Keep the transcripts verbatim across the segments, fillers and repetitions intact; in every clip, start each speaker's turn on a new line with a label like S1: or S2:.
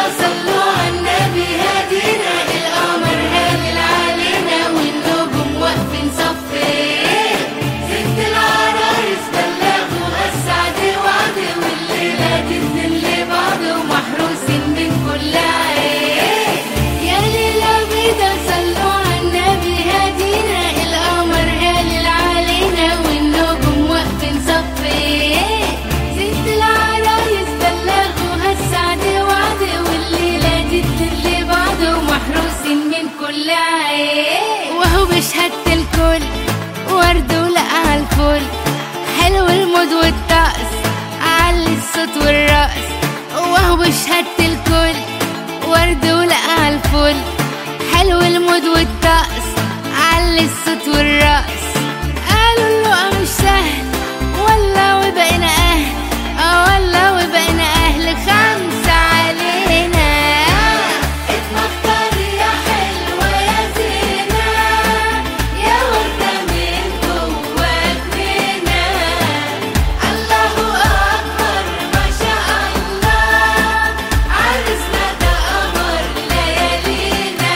S1: صلوا على النبي هادينا، القمر هالل علينا والنجوم واقفين صفين، ست العرايس بلغوا السعد وعد، والليلة دي اتنين لبعض ومحروسين من كل عين. يا ليلة بيضا صلوا على النبي هادينا، القمر هالل علينا والنجوم واقفين صفين، ست العرايس بلغوا السعد وعد، والليلة دي اتنين لبعض ومحروسين من كل عين. وهو بشهادة الكل ورد ولقى الفل، حلو المود والطقس علي الصوت والرقص. وهو بشهادة الكل ورد ولقى الفل، حلو المود والطقس علي الصوت والرقص. قالوا اللقا مش سهل ولا وبقينا اهل، اه ولا وبقينا اهل خمسة علينا. اتمختار يا حلوة يا زينة، يا وردة من جوا جنينة، الله أكبر ما شاء الله، عرسنا ده قمر ليالينا.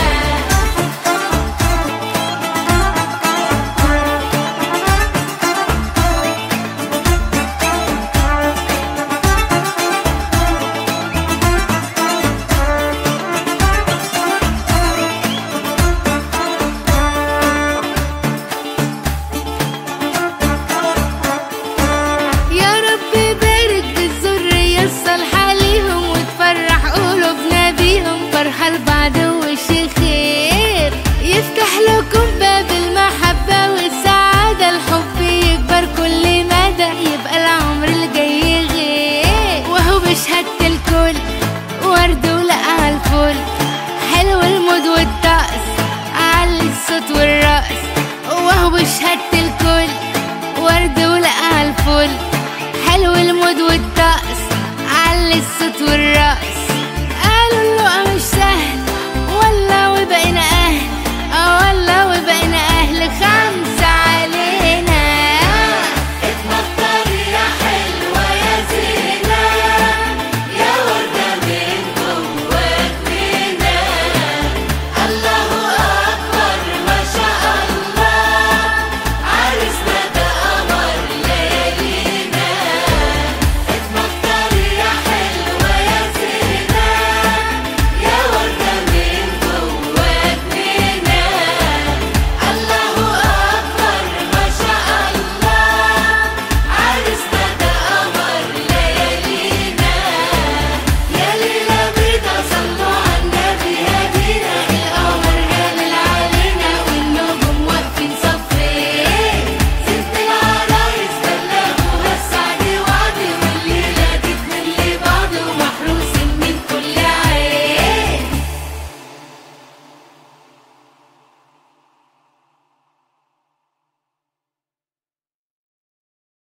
S1: يا رب بارك بالذرية الصالحة ليهم، وتفرح قلوبنا بيهم، فرحة لبعض وش خير، يفتح لكم باب المحبة والسعادة، الحب يكبر كل مدى، يبقى العمر الجاي غير. وهو بشهادة الكل ورد ولقى الفل، حلو المود والطقس علي الصوت والرقص. وهو بشهادة الكل ورد ولقى الفل، حلو المود والطقس علي الصوت والرقص.